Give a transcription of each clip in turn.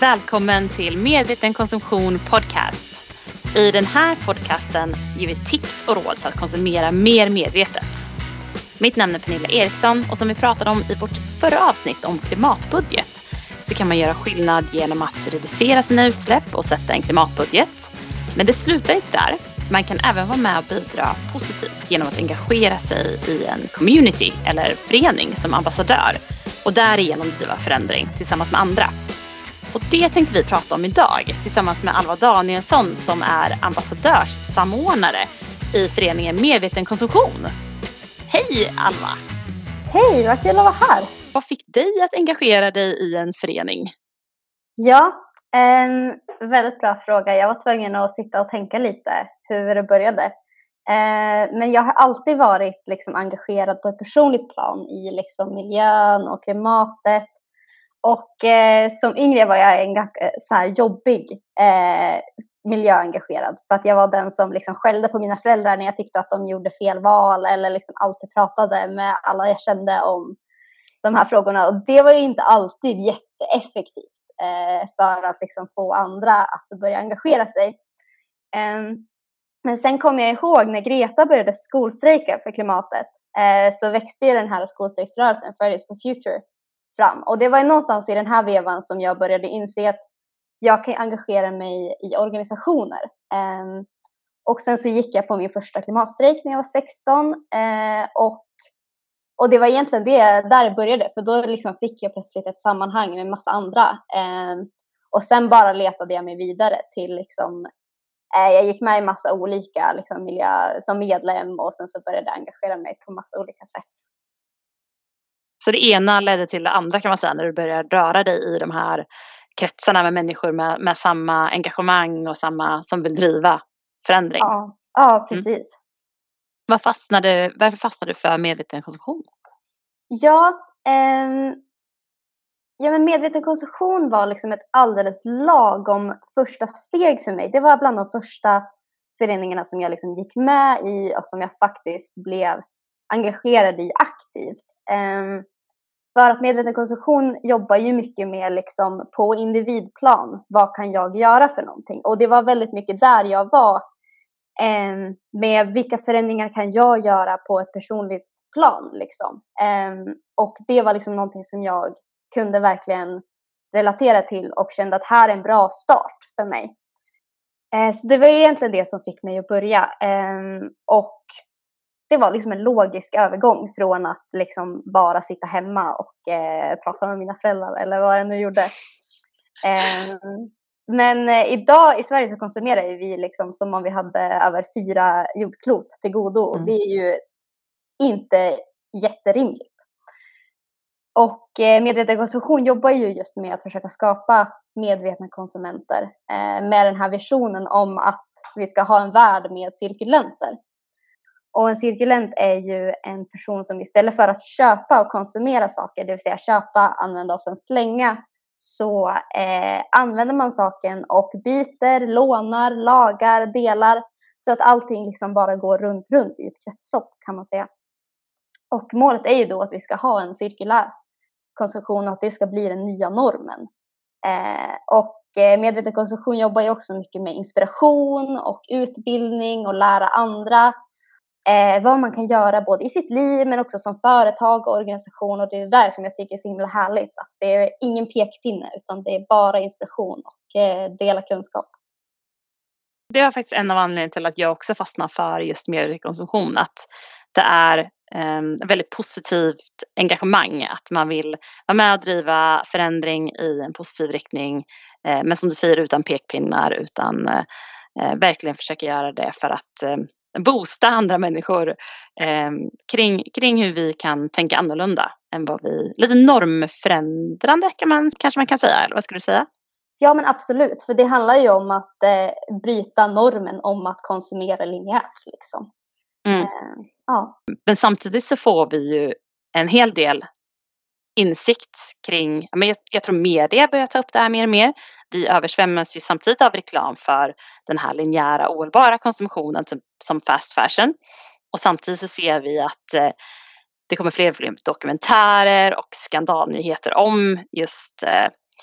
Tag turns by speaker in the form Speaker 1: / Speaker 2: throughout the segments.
Speaker 1: välkommen till Medveten konsumtion podcast. I den här podcasten ger vi tips och råd för att konsumera mer medvetet. Mitt namn är Pernilla Eriksson och som vi pratade om i vårt förra avsnitt om klimatbudget så kan man göra skillnad genom att reducera sina utsläpp och sätta en klimatbudget. Men det slutar inte där. Man kan även vara med och bidra positivt genom att engagera sig i en community eller förening som ambassadör och därigenom driva förändring tillsammans med andra. Och det tänkte vi prata om idag tillsammans med Alva Danielsson som är ambassadörssamordnare i föreningen Medveten konsumtion. Hej Alva!
Speaker 2: Hej, vad kul att vara här!
Speaker 1: Vad fick dig att engagera dig i en förening?
Speaker 2: Ja, en väldigt bra fråga. Jag var tvungen att sitta och tänka lite hur det började. Men jag har alltid varit engagerad på ett personligt plan i miljön och klimatet. Och som yngre var jag en ganska jobbig miljöengagerad. För att jag var den som skällde på mina föräldrar när jag tyckte att de gjorde fel val. Eller alltid pratade med alla jag kände om de här frågorna. Och det var ju inte alltid jätteeffektivt för att få andra att börja engagera sig. Men sen kom jag ihåg när Greta började skolstrejka för klimatet. Så växte ju den här skolstrejksrörelsen Fridays for Future fram. Och det var ju någonstans i den här vevan som jag började inse att jag kan engagera mig i organisationer. Och sen så gick jag på min första klimatstrejk när jag var 16. Och det var egentligen det där det började. För då fick jag plötsligt ett sammanhang med massa andra. Och sen bara letade jag mig vidare till jag gick med i massa olika miljö som medlem. Och sen så började jag engagera mig på massa olika sätt.
Speaker 1: Så det ena ledde till det andra kan man säga när du började röra dig i de här kretsarna med människor med samma engagemang och samma som vill driva förändring.
Speaker 2: Ja, precis.
Speaker 1: Varför fastnade du för medveten konsumtion?
Speaker 2: Men medveten konsumtion var ett alldeles lagom första steg för mig. Det var bland de första föreningarna som jag gick med i och som jag faktiskt blev engagerad i aktivt. För att medveten konsumtion jobbar ju mycket med på individplan. Vad kan jag göra för någonting? Och det var väldigt mycket där jag var. Med vilka förändringar kan jag göra på ett personligt plan? Och det var någonting som jag kunde verkligen relatera till och kände att här är en bra start för mig. Så det var egentligen det som fick mig att börja. Och det var en logisk övergång från att bara sitta hemma och prata med mina föräldrar eller vad jag nu gjorde. Men idag i Sverige så konsumerar vi som om vi hade över 4 jordklot till godo. Och det är ju inte jätterimligt. Och medveten konsumtion jobbar ju just med att försöka skapa medvetna konsumenter. Med den här visionen om att vi ska ha en värld med cirkulenter. Och en cirkulent är ju en person som istället för att köpa och konsumera saker, det vill säga köpa, använda och sen slänga, så använder man saken och byter, lånar, lagar, delar. Så att allting bara går runt i ett kretslopp kan man säga. Och målet är ju då att vi ska ha en cirkulär konsumtion och att det ska bli den nya normen. Och medveten konsumtion jobbar ju också mycket med inspiration och utbildning och lära andra. Vad man kan göra både i sitt liv men också som företag och organisation. Och det är där som jag tycker är så himla härligt. Att det är ingen pekpinne utan det är bara inspiration och dela kunskap.
Speaker 1: Det var faktiskt en av anledningarna till att jag också fastnar för just medveten konsumtion. Att det är väldigt positivt engagemang. Att man vill vara med och driva förändring i en positiv riktning. Men som du säger utan pekpinnar utan verkligen försöka göra det för att boosta andra människor kring hur vi kan tänka annorlunda än vad vi, lite normförändrande kanske man kan säga, eller vad skulle du säga?
Speaker 2: Ja men absolut, för det handlar ju om att bryta normen om att konsumera linjärt Ja.
Speaker 1: Men samtidigt så får vi ju en hel del insikt kring, men jag tror media börjar ta upp det här mer och mer. Vi översvämmas ju samtidigt av reklam för den här linjära ohållbara konsumtionen som fast fashion. Och samtidigt så ser vi att det kommer fler dokumentärer och skandalnyheter om just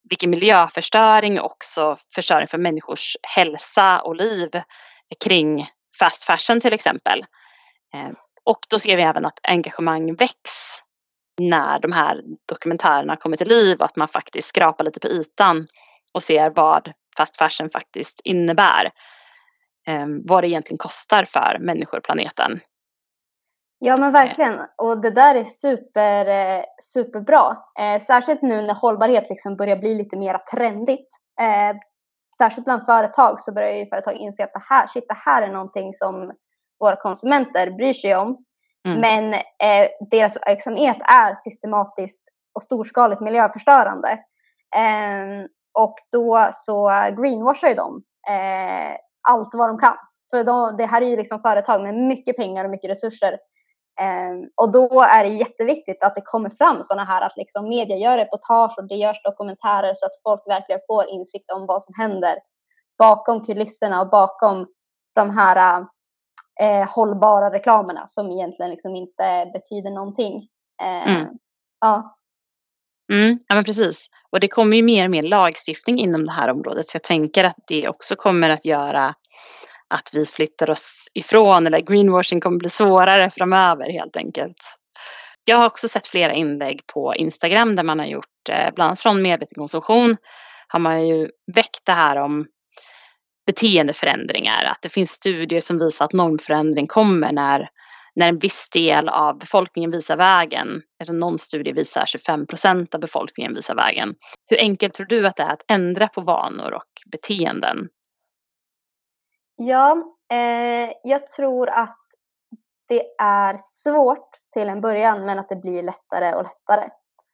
Speaker 1: vilken miljöförstöring och också förstöring för människors hälsa och liv kring fast fashion till exempel. Och då ser vi även att engagemang väcks när de här dokumentärerna kommer till liv, att man faktiskt skrapar lite på ytan och ser vad fast fashion faktiskt innebär. Vad det egentligen kostar för människor och planeten.
Speaker 2: Ja men verkligen, och det där är superbra. Särskilt nu när hållbarhet liksom börjar bli lite mer trendigt. Särskilt bland företag så börjar ju företag inse att det här är någonting som våra konsumenter bryr sig om. Men deras verksamhet är systematiskt och storskaligt miljöförstörande. Och då så greenwashar ju de allt vad de kan. För det här är ju liksom företag med mycket pengar och mycket resurser. Och då är det jätteviktigt att det kommer fram sådana här, att liksom media gör reportage och det görs dokumentärer så att folk verkligen får insikt om vad som händer bakom kulisserna och bakom de här hållbara reklamerna som egentligen liksom inte betyder någonting. Ja.
Speaker 1: Ja men precis. Och det kommer ju mer och mer lagstiftning inom det här området, så jag tänker att det också kommer att göra att vi flyttar oss ifrån, eller greenwashing kommer bli svårare framöver helt enkelt. Jag har också sett flera inlägg på Instagram där man har gjort, bland annat från medveten konsumtion, har man ju väckt det här om beteendeförändringar. Att det finns studier som visar att normförändring kommer när en viss del av befolkningen visar vägen. Alltså någon studie visar 25% av befolkningen visar vägen. Hur enkelt tror du att det är att ändra på vanor och beteenden?
Speaker 2: Ja, jag tror att det är svårt till en början, men att det blir lättare och lättare.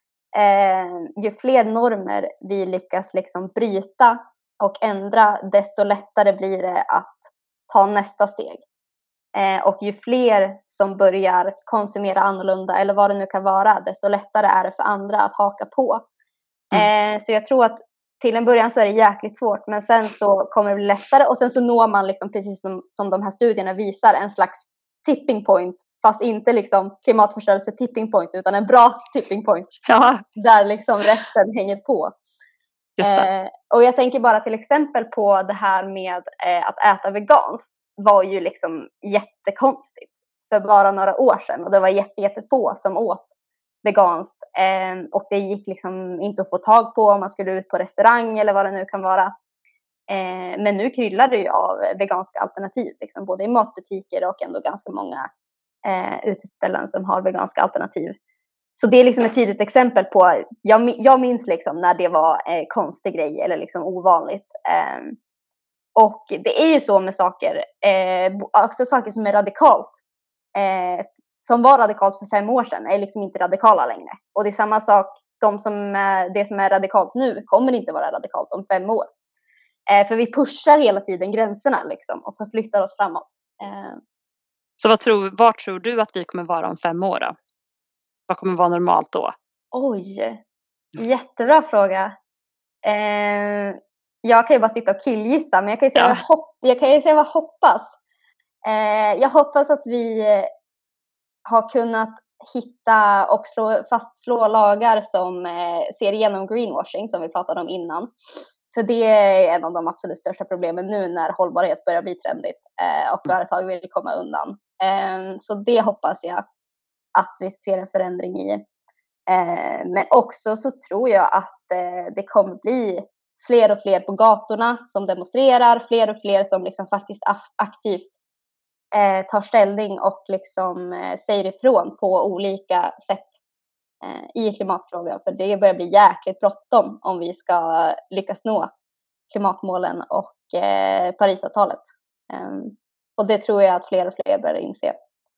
Speaker 2: Ju fler normer vi lyckas liksom bryta och ändra, desto lättare blir det att ta nästa steg. Och ju fler som börjar konsumera annorlunda, eller vad det nu kan vara, desto lättare är det för andra att haka på. Så jag tror att till en början så är det jäkligt svårt, men sen så kommer det bli lättare, och sen så når man liksom, precis som de här studierna visar, en slags tipping point, fast inte liksom klimatförstörelse tipping point, utan en bra tipping point.
Speaker 1: Ja.
Speaker 2: Där liksom resten hänger på.
Speaker 1: Just det.
Speaker 2: Och jag tänker bara till exempel på det här med att äta veganskt var ju liksom jättekonstigt för bara några år sedan, och det var jättefå som åt veganskt, och det gick liksom inte att få tag på om man skulle ut på restaurang eller vad det nu kan vara. Men nu kryllar det ju av veganska alternativ, liksom, både i matbutiker och ändå ganska många uteställen som har veganska alternativ. Så det är liksom ett tydligt exempel på, jag minns liksom när det var konstig grej eller liksom ovanligt. Och det är ju så med saker, också saker som är radikalt. Som var radikalt för 5 år sedan är liksom inte radikala längre. Och det är samma sak, det som är radikalt nu kommer inte vara radikalt om 5 år. För vi pushar hela tiden gränserna liksom, och förflyttar oss framåt.
Speaker 1: Så var tror du att vi kommer vara om 5 år då? Vad kommer vara normalt då?
Speaker 2: Oj, jättebra fråga. Jag kan ju bara sitta och killgissa, men jag kan ju säga, jag kan ju säga vad jag hoppas. Jag hoppas att vi har kunnat hitta och fastslå lagar som ser igenom greenwashing, som vi pratade om innan. För det är en av de absolut största problemen nu när hållbarhet börjar bli trendigt och företag vill komma undan. Så det hoppas jag att vi ser en förändring i. Men också så tror jag att det kommer bli fler och fler på gatorna som demonstrerar, fler och fler som liksom faktiskt aktivt tar ställning och liksom säger ifrån på olika sätt i klimatfrågan. För det börjar bli jäkligt bråttom om vi ska lyckas nå klimatmålen och Parisavtalet. Och det tror jag att fler och fler börjar inse.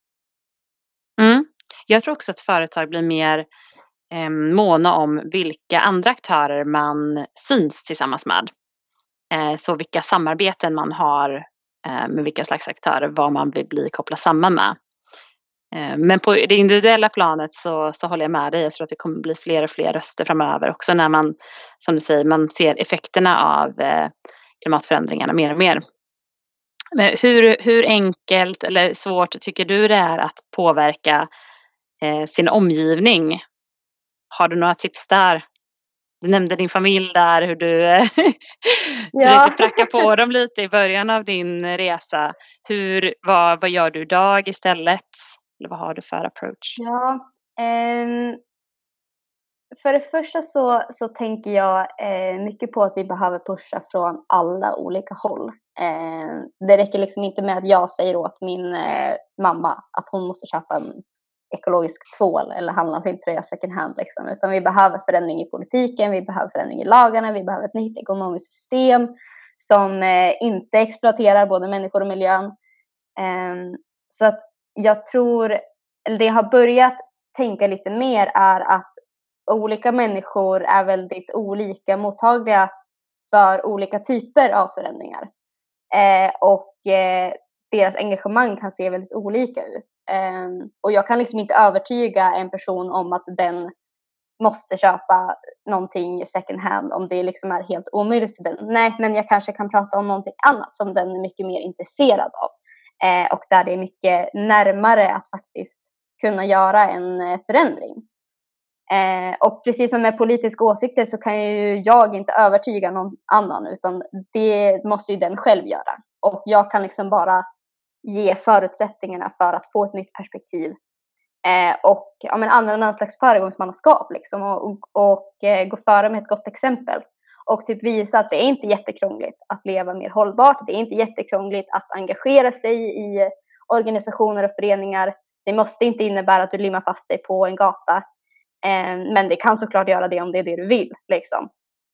Speaker 1: Jag tror också att företag blir mer måna om vilka andra aktörer man syns tillsammans med. Så vilka samarbeten man har med vilka slags aktörer, vad man vill bli kopplad samman med. Men på det individuella planet så håller jag med dig. Jag tror att det kommer bli fler och fler röster framöver. Också när man, som du säger, man ser effekterna av klimatförändringarna mer och mer. Men hur enkelt eller svårt tycker du det är att påverka sin omgivning? Har du några tips där? Du nämnde din familj där, hur du
Speaker 2: Ja.
Speaker 1: försökte pracka på dem lite i början av din resa. Vad gör du idag istället? Eller vad har du för approach?
Speaker 2: Ja, för det första så tänker jag mycket på att vi behöver pusha från alla olika håll. Det räcker liksom inte med att jag säger åt min mamma att hon måste köpa en ekologisk tvål eller handla sin tröja second hand liksom. Utan vi behöver förändring i politiken, vi behöver förändring i lagarna, vi behöver ett nytt ekonomiskt system som inte exploaterar både människor och miljön. Så att jag tror, eller det jag har börjat tänka lite mer är att olika människor är väldigt olika mottagliga för olika typer av förändringar. Och deras engagemang kan se väldigt olika ut. Och jag kan liksom inte övertyga en person om att den måste köpa någonting second hand om det liksom är helt omöjligt för den. Nej, men jag kanske kan prata om någonting annat som den är mycket mer intresserad av. Och där det är mycket närmare att faktiskt kunna göra en förändring. Och precis som med politiska åsikter så kan ju jag inte övertyga någon annan, utan det måste ju den själv göra. Och jag kan liksom bara ge förutsättningarna för att få ett nytt perspektiv. Och använda någon slags föregångsmannaskap liksom, och gå före med ett gott exempel. Och typ visa att det är inte jättekrångligt att leva mer hållbart. Det är inte jättekrångligt att engagera sig i organisationer och föreningar. Det måste inte innebära att du limmar fast dig på en gata. Men det kan såklart göra det om det är det du vill. Liksom.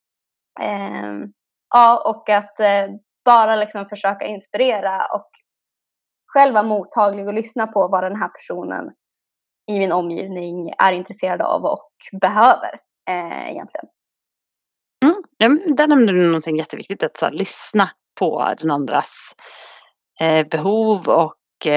Speaker 2: Ja, och att bara liksom försöka inspirera och själv vara mottaglig och lyssna på vad den här personen i min omgivning är intresserad av och behöver egentligen.
Speaker 1: Där nämnde du någonting jätteviktigt, att så här, lyssna på den andras behov och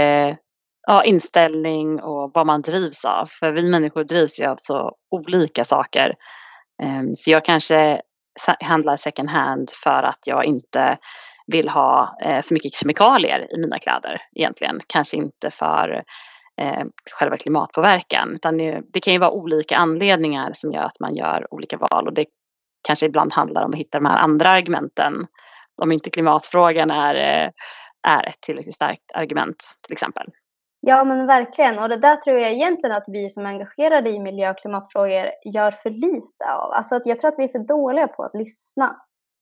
Speaker 1: inställning och vad man drivs av. För vi människor drivs ju av så olika saker. Så jag kanske handlar second hand för att jag inte vill ha så mycket kemikalier i mina kläder egentligen. Kanske inte för själva klimatpåverkan, utan det kan ju vara olika anledningar som gör att man gör olika val, och det kanske ibland handlar om att hitta de här andra argumenten om inte klimatfrågan är ett tillräckligt starkt argument till exempel.
Speaker 2: Ja, men verkligen. Och det där tror jag egentligen att vi som är engagerade i miljö- och klimatfrågor gör för lite av. Alltså att jag tror att vi är för dåliga på att lyssna.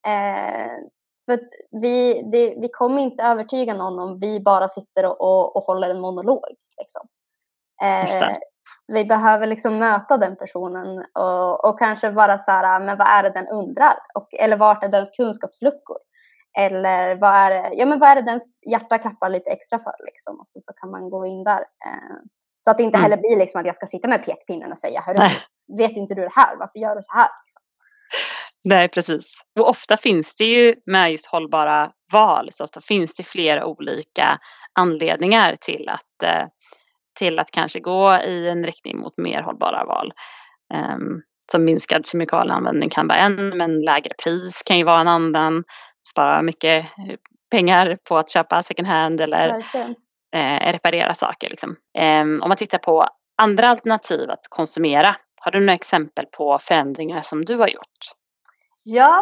Speaker 2: För att vi kommer inte övertyga någon om vi bara sitter och håller en monolog. Liksom. Vi behöver liksom möta den personen och kanske vara så här, men vad är det den undrar? Eller vart är dens kunskapsluckor? Eller vad är det dens hjärta klappar lite extra för liksom? Och så kan man gå in där. Så att det inte heller blir liksom att jag ska sitta med pekpinnen och säga, hörru, vet inte du det här? Varför gör du så här? Liksom.
Speaker 1: Nej, precis. Och ofta finns det ju med just hållbara val, så ofta finns det flera olika anledningar till att kanske gå i en riktning mot mer hållbara val. Som minskad kemikalieanvändning kan vara en, men lägre pris kan ju vara en annan. Spara mycket pengar på att köpa second hand eller reparera saker. Liksom. Om man tittar på andra alternativ att konsumera, har du några exempel på förändringar som du har gjort?
Speaker 2: Ja,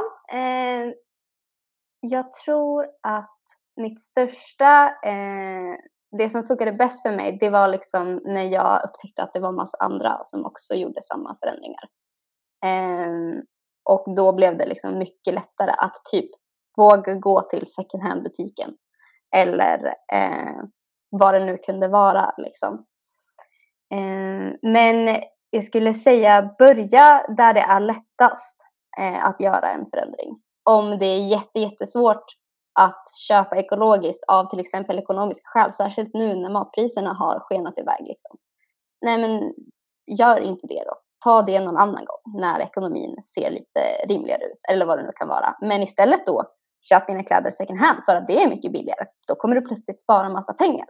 Speaker 2: jag tror att mitt största, det som funkade bäst för mig, det var liksom när jag upptäckte att det var en massa andra som också gjorde samma förändringar. Och då blev det liksom mycket lättare att typ våga gå till second hand butiken. Eller vad det nu kunde vara liksom. Men jag skulle säga börja där det är lättast att göra en förändring. Om det är jättesvårt att köpa ekologiskt av till exempel ekonomiska skäl, särskilt nu när matpriserna har skenat iväg liksom. Nej, men gör inte det då. Ta det någon annan gång när ekonomin ser lite rimligare ut, eller vad det nu kan vara. Men istället då, köp dina kläder second hand för att det är mycket billigare. Då kommer du plötsligt spara en massa pengar.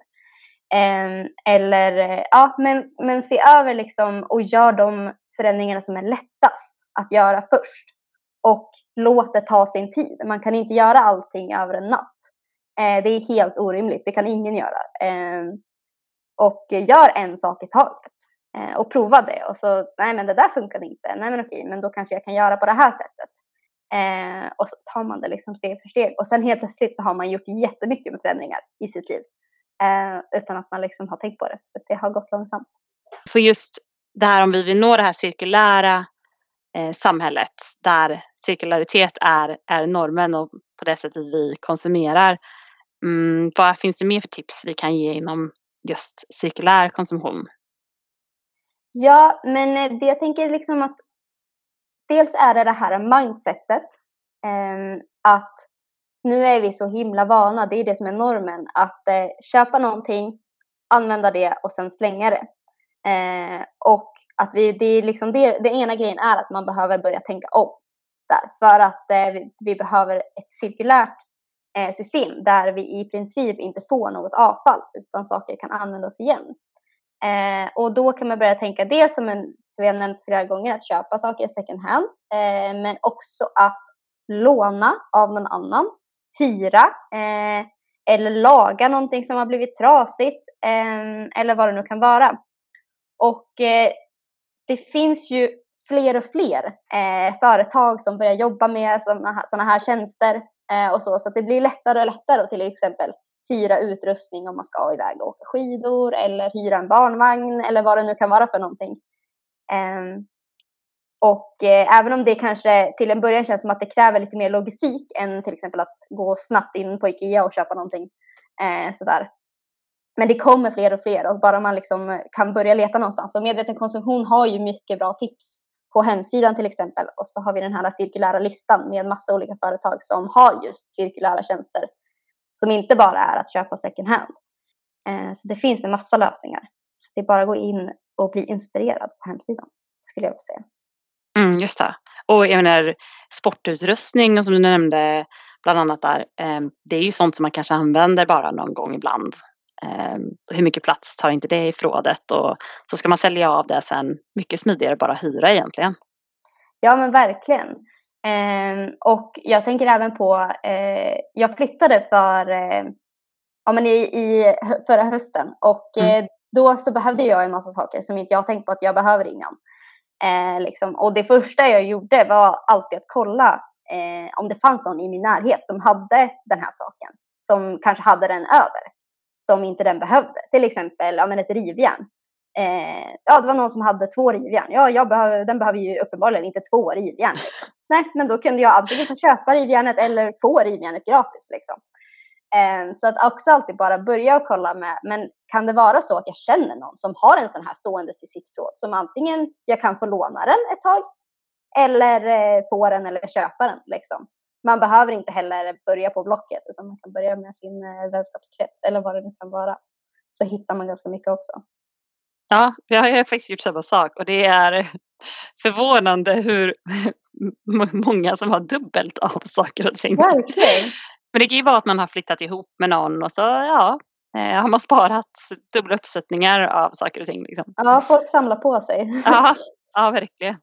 Speaker 2: Men se över liksom och gör de förändringarna som är lättast att göra först. Och låt det ta sin tid. Man kan inte göra allting över en natt. Det är helt orimligt. Det kan ingen göra. Och gör en sak i taget. och provade. Och så, nej men det där funkade inte. Nej men okej, men då kanske jag kan göra på det här sättet. Och så tar man det liksom steg för steg. Och sen helt plötsligt så har man gjort jättemycket med förändringar i sitt liv. Utan att man liksom har tänkt på det. För det har gått långsamt.
Speaker 1: För just det här, om vi vill nå det här cirkulära samhället där cirkularitet är normen och på det sättet vi konsumerar. Vad finns det mer för tips vi kan ge inom just cirkulär konsumtion?
Speaker 2: Ja, men det jag tänker liksom att dels är det här mindsetet. Att nu är vi så himla vana, det är det som är normen. Att köpa någonting, använda det och sen slänga det. Och att det är liksom det ena grejen är att man behöver börja tänka om där. För att vi behöver ett cirkulärt system där vi i princip inte får något avfall utan saker kan användas igen. Och då kan man börja tänka dels som vi har nämnt flera gånger, att köpa saker second hand. Men också att låna av någon annan, hyra eller laga någonting som har blivit trasigt eller vad det nu kan vara. Och det finns ju fler och fler företag som börjar jobba med såna här tjänster och så att det blir lättare och lättare att till exempel hyra utrustning om man ska iväg och åka skidor eller hyra en barnvagn eller vad det nu kan vara för någonting. Och även om det kanske till en början känns som att det kräver lite mer logistik än till exempel att gå snabbt in på IKEA och köpa någonting sådär. Men det kommer fler och fler och bara man liksom kan börja leta någonstans. Och medveten konsumtion har ju mycket bra tips på hemsidan till exempel. Och så har vi den här cirkulära listan med massa olika företag som har just cirkulära tjänster. Som inte bara är att köpa second hand. Så det finns en massa lösningar. Så det är bara att gå in och bli inspirerad på hemsidan, skulle jag vilja säga.
Speaker 1: Just det. Och jag menar, sportutrustning och som du nämnde bland annat där. Det är ju sånt som man kanske använder bara någon gång ibland. Hur mycket plats tar inte det i förrådet? Och så ska man sälja av det sen. Mycket smidigare bara hyra egentligen.
Speaker 2: Ja men verkligen. Och jag tänker även på, jag flyttade i förra hösten och då så behövde jag en massa saker som inte jag har tänkt på att jag behöver innan. Liksom. Och det första jag gjorde var alltid att kolla om det fanns någon i min närhet som hade den här saken. Som kanske hade den över. Som inte den behövde. Till exempel ett rivjärn. Det var någon som hade 2 rivjärn. Den behöver ju uppenbarligen inte 2 rivjärn. Liksom. Nej, men då kunde jag antingen få köpa rivjärnet eller få rivjärnet gratis. Liksom. Så att också alltid bara börja och kolla med. Men kan det vara så att jag känner någon som har en sån här stående i sitt förråd. Som antingen jag kan få låna den ett tag. Eller få den eller köpa den. Liksom. Man behöver inte heller börja på Blocket. Utan man kan börja med sin vänskapskrets. Eller vad det nu kan vara. Så hittar man ganska mycket också.
Speaker 1: Ja, jag har faktiskt gjort samma sak. Och det är förvånande hur många som har dubbelt av saker och ting.
Speaker 2: Verkligen.
Speaker 1: Men det kan ju vara att man har flyttat ihop med någon och så har man sparat dubbla uppsättningar av saker och ting. Liksom.
Speaker 2: Ja, folk samlar på sig.
Speaker 1: Ja, verkligen.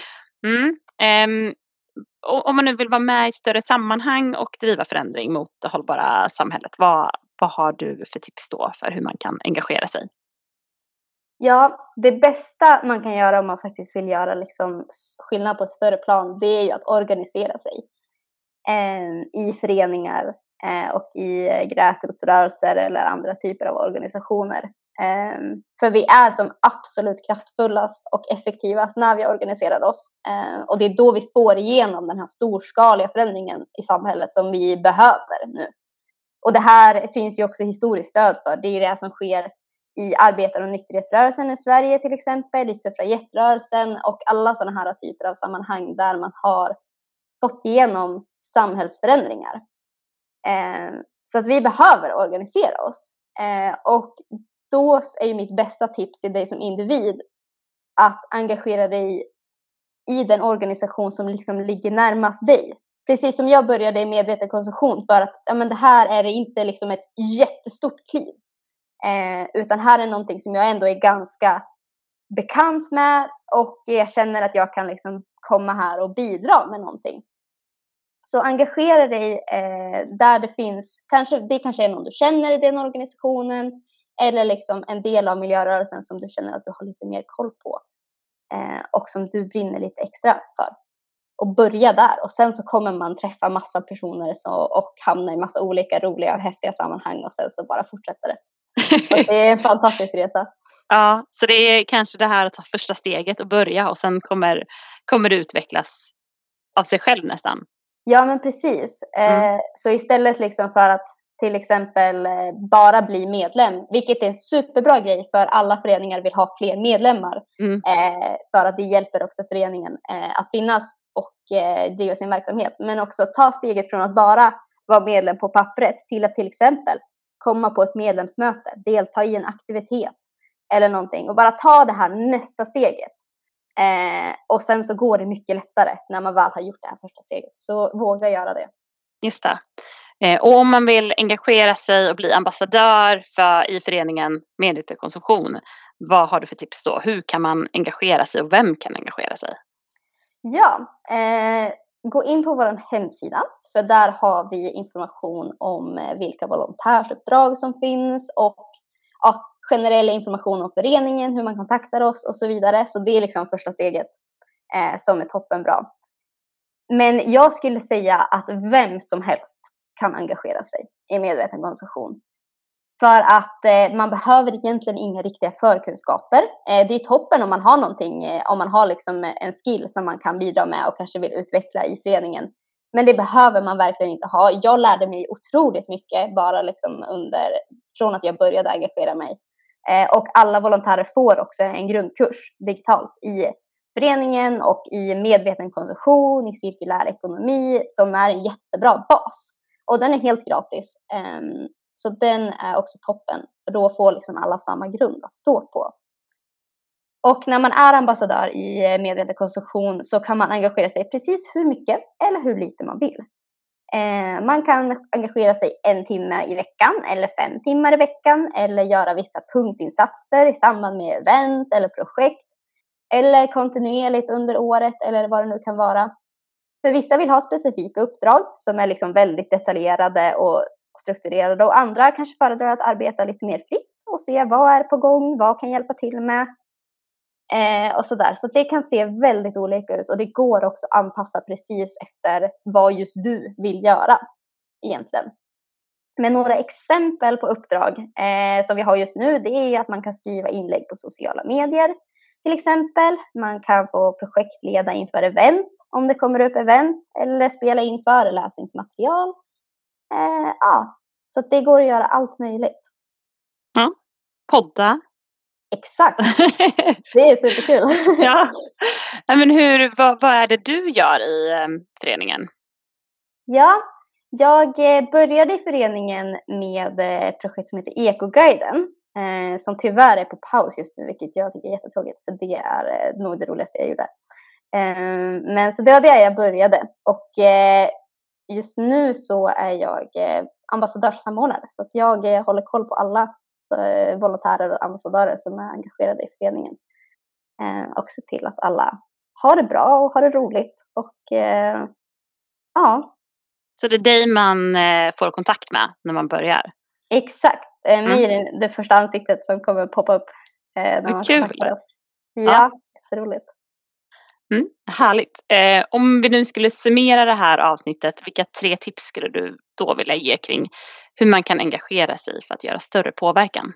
Speaker 1: Om man nu vill vara med i större sammanhang och driva förändring mot det hållbara samhället, vad har du för tips då för hur man kan engagera sig?
Speaker 2: Ja, det bästa man kan göra om man faktiskt vill göra liksom skillnad på ett större plan, det är ju att organisera sig i föreningar och i gräsrotsrörelser eller andra typer av organisationer. För vi är som absolut kraftfullast och effektivast när vi organiserar oss. Och det är då vi får igenom den här storskaliga förändringen i samhället som vi behöver nu. Och det här finns ju också historiskt stöd för. Det är det som sker i arbetar- och nykterhetsrörelsen i Sverige till exempel, i suffragettrörelsen och alla sådana här typer av sammanhang där man har fått igenom samhällsförändringar. Så att vi behöver organisera oss. Och då är ju mitt bästa tips till dig som individ att engagera dig i den organisation som liksom ligger närmast dig. Precis som jag började i medveten konsumtion för att det här är inte liksom ett jättestort kliv. Utan här är någonting som jag ändå är ganska bekant med och jag känner att jag kan liksom komma här och bidra med någonting. Så engagera dig där det finns, det kanske är någon du känner i den organisationen eller liksom en del av miljörörelsen som du känner att du har lite mer koll på och som du brinner lite extra för. Och börja där, och sen så kommer man träffa massa personer och hamna i massa olika roliga och häftiga sammanhang, och sen så bara fortsätter det. Och det är en fantastisk resa.
Speaker 1: Ja, så det är kanske det här att ta första steget och börja, och sen kommer det utvecklas av sig själv nästan.
Speaker 2: Ja, men precis. Så istället liksom för att till exempel bara bli medlem, vilket är en superbra grej för alla föreningar vill ha fler medlemmar, för att det hjälper också föreningen att finnas och driva sin verksamhet. Men också ta steget från att bara vara medlem på pappret till exempel komma på ett medlemsmöte, delta i en aktivitet eller någonting, och bara ta det här nästa steget. Och sen så går det mycket lättare när man väl har gjort det här första steget. Så våga göra det.
Speaker 1: Just det. Och om man vill engagera sig och bli ambassadör i föreningen Medveten konsumtion, vad har du för tips då? Hur kan man engagera sig och vem kan engagera sig?
Speaker 2: Ja, gå in på vår hemsida, för där har vi information om vilka volontärsuppdrag som finns och generell information om föreningen, hur man kontaktar oss och så vidare. Så det är liksom första steget som är toppenbra. Men jag skulle säga att vem som helst kan engagera sig i medveten konsumtion. För att man behöver egentligen inga riktiga förkunskaper. Det är toppen om man har någonting, om man har liksom en skill som man kan bidra med och kanske vill utveckla i föreningen. Men det behöver man verkligen inte ha. Jag lärde mig otroligt mycket bara liksom från att jag började engagera mig. Och alla volontärer får också en grundkurs digitalt i föreningen och i medveten konsumtion, i cirkulär ekonomi, som är en jättebra bas. Och den är helt gratis. Så den är också toppen, för då får liksom alla samma grund att stå på. Och när man är ambassadör i medveten konsumtion så kan man engagera sig precis hur mycket eller hur lite man vill. Man kan engagera sig 1 timme i veckan eller 5 timmar i veckan, eller göra vissa punktinsatser i samband med event eller projekt, eller kontinuerligt under året eller vad det nu kan vara. För vissa vill ha specifika uppdrag som är liksom väldigt detaljerade och strukturerade, och andra kanske föredrar att arbeta lite mer fritt och se vad är på gång, vad kan hjälpa till med och sådär. Så det kan se väldigt olika ut, och det går också att anpassa precis efter vad just du vill göra egentligen. Men några exempel på uppdrag som vi har just nu, det är att man kan skriva inlägg på sociala medier till exempel. Man kan få projektleda inför event om det kommer upp event, eller spela in föreläsningsmaterial. Så det går att göra allt möjligt.
Speaker 1: Ja, podda.
Speaker 2: Exakt, det är superkul.
Speaker 1: Ja. Men vad är det du gör i föreningen?
Speaker 2: Ja, jag började i föreningen med ett projekt som heter Ekoguiden, som tyvärr är på paus just nu, vilket jag tycker är jättetråkigt, för det är nog det roligaste jag gjorde. Men så det var det jag började, och just nu så är jag ambassadörssamordnare, så att jag håller koll på alla volontärer och ambassadörer som är engagerade i föreningen, och ser till att alla har det bra och har det roligt. Och ja.
Speaker 1: Så det är dig man får kontakt med när man börjar?
Speaker 2: Exakt, mig är det första ansiktet som kommer poppa upp när man kontaktar oss. Ja, det är roligt.
Speaker 1: Härligt. Om vi nu skulle summera det här avsnittet, vilka 3 tips skulle du då vilja ge kring hur man kan engagera sig för att göra större påverkan?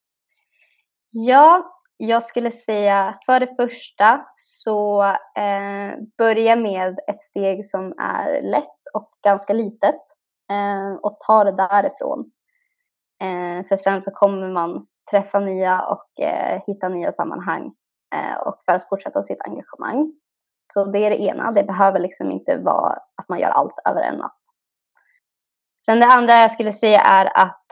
Speaker 2: Ja, jag skulle säga för det första så börja med ett steg som är lätt och ganska litet, och ta det därifrån. För sen så kommer man träffa nya och hitta nya sammanhang och för att fortsätta sitt engagemang. Så det är det ena. Det behöver liksom inte vara att man gör allt över en natt. Sen det andra jag skulle säga är att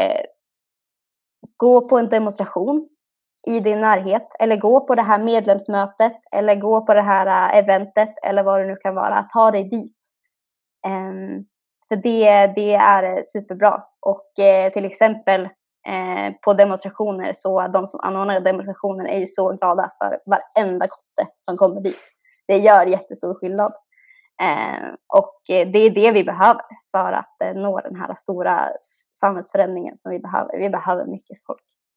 Speaker 2: gå på en demonstration i din närhet, eller gå på det här medlemsmötet, eller gå på det här eventet, eller vad det nu kan vara. Ta dig dit. För det är superbra. Och till exempel på demonstrationer, så de som anordnar demonstrationer är ju så glada för varenda kotte som kommer dit. Det gör jättestor skillnad. Och det är det vi behöver för att nå den här stora samhällsförändringen som vi behöver. Vi behöver mycket folk.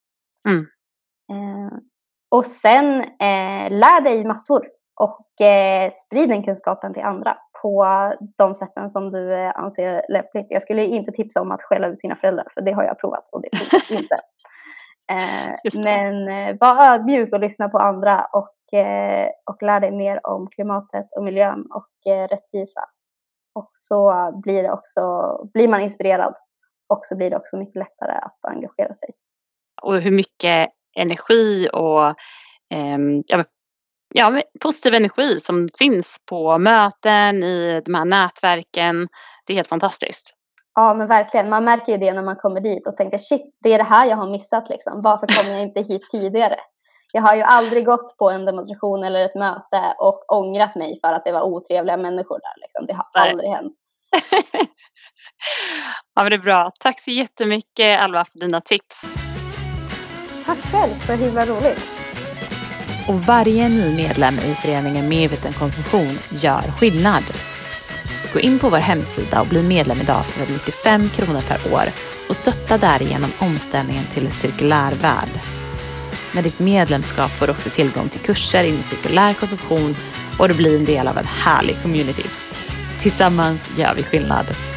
Speaker 2: Och sen lär dig massor och sprid den kunskapen till andra på de sätten som du anser lämpligt. Jag skulle inte tipsa om att skälla ut sina föräldrar, för det har jag provat och det funkar inte. Men var ödmjuk och lyssna på andra och lär dig mer om klimatet och miljön och rättvisa. Och så blir man inspirerad och så blir det också mycket lättare att engagera sig.
Speaker 1: Och hur mycket energi och positiv energi som finns på möten, i de här nätverken. Det är helt fantastiskt.
Speaker 2: Ja, men verkligen. Man märker ju det när man kommer dit och tänker shit, det är det här jag har missat liksom. Varför kommer jag inte hit tidigare? Jag har ju aldrig gått på en demonstration eller ett möte och ångrat mig för att det var otrevliga människor där liksom. Det har aldrig hänt.
Speaker 1: Ja, men det är bra. Tack så jättemycket, Alva, för dina tips.
Speaker 2: Tack själv, så himla roligt.
Speaker 3: Och varje ny medlem i föreningen Medveten konsumtion gör skillnad. Gå in på vår hemsida och bli medlem idag för 95 kronor per år och stötta därigenom omställningen till en cirkulär värld. Med ditt medlemskap får du också tillgång till kurser inom cirkulär konsumtion och du blir en del av en härlig community. Tillsammans gör vi skillnad.